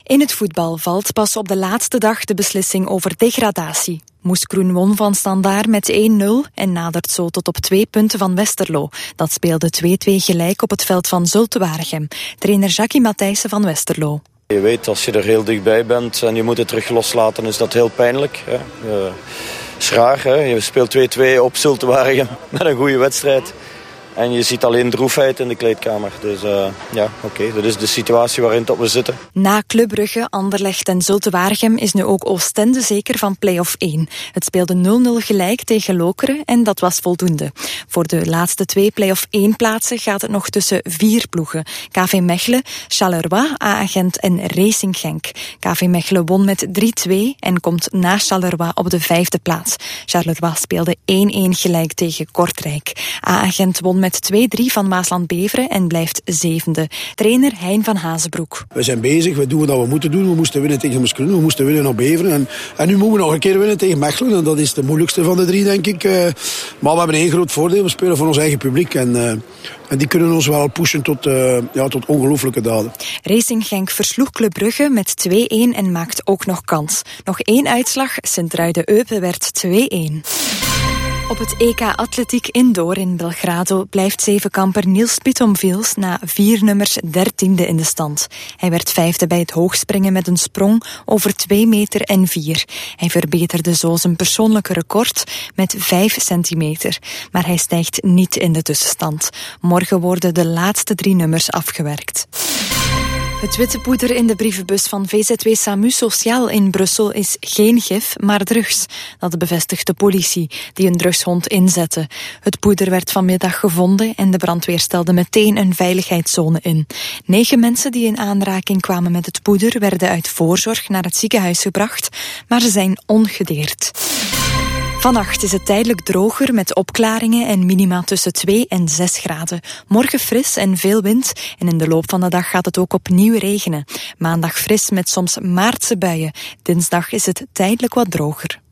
In het voetbal valt pas op de laatste dag de beslissing over degradatie. Moeskroen won van Standaard met 1-0 en nadert zo tot op 2 punten van Westerlo. Dat speelde 2-2 gelijk op het veld van Zulte Waregem. Trainer Jackie Matthijssen van Westerlo. Je weet, als je er heel dichtbij bent en je moet het terug loslaten, is dat heel pijnlijk. Hè. Is raar, hè. Je speelt 2-2 op Zulte Waregem met een goede wedstrijd. En je ziet alleen droefheid in de kleedkamer. Dus oké, dat is de situatie waarin we zitten. Na Club Brugge, Anderlecht en Zulte Waregem is nu ook Oostende zeker van play-off 1. Het speelde 0-0 gelijk tegen Lokeren en dat was voldoende. Voor de laatste 2 play-off 1 plaatsen gaat het nog tussen 4 ploegen. KV Mechelen, Charleroi, A-Agent en Racing Genk. KV Mechelen won met 3-2 en komt na Charleroi op de 5e plaats. Charleroi speelde 1-1 gelijk tegen Kortrijk. A-Agent won met 2-3 van Maasland-Beveren en blijft 7e. Trainer Hein van Hazenbroek. We zijn bezig, we doen wat we moeten doen. We moesten winnen tegen Moeskroen, we moesten winnen op Beveren. En nu moeten we nog een keer winnen tegen Mechelen. En dat is de moeilijkste van de 3, denk ik. Maar we hebben 1 groot voordeel. We spelen voor ons eigen publiek. En die kunnen ons wel pushen tot ongelooflijke daden. Racing Genk versloeg Club Brugge met 2-1 en maakt ook nog kans. Nog 1 uitslag, Sint-Truiden-Eupen werd 2-1. Op het EK Atletiek Indoor in Belgrado blijft zevenkamper Niels Pitomvils na 4 nummers 13e in de stand. Hij werd 5e bij het hoogspringen met een sprong over 2,04 meter. Hij verbeterde zo zijn persoonlijke record met 5 centimeter. Maar hij stijgt niet in de tussenstand. Morgen worden de laatste 3 nummers afgewerkt. Het witte poeder in de brievenbus van VZW Samu Sociaal in Brussel is geen gif, maar drugs. Dat bevestigt de politie, die een drugshond inzette. Het poeder werd vanmiddag gevonden en de brandweer stelde meteen een veiligheidszone in. 9 mensen die in aanraking kwamen met het poeder werden uit voorzorg naar het ziekenhuis gebracht, maar ze zijn ongedeerd. Vannacht is het tijdelijk droger met opklaringen en minima tussen 2 en 6 graden. Morgen fris en veel wind en in de loop van de dag gaat het ook opnieuw regenen. Maandag fris met soms maartse buien. Dinsdag is het tijdelijk wat droger.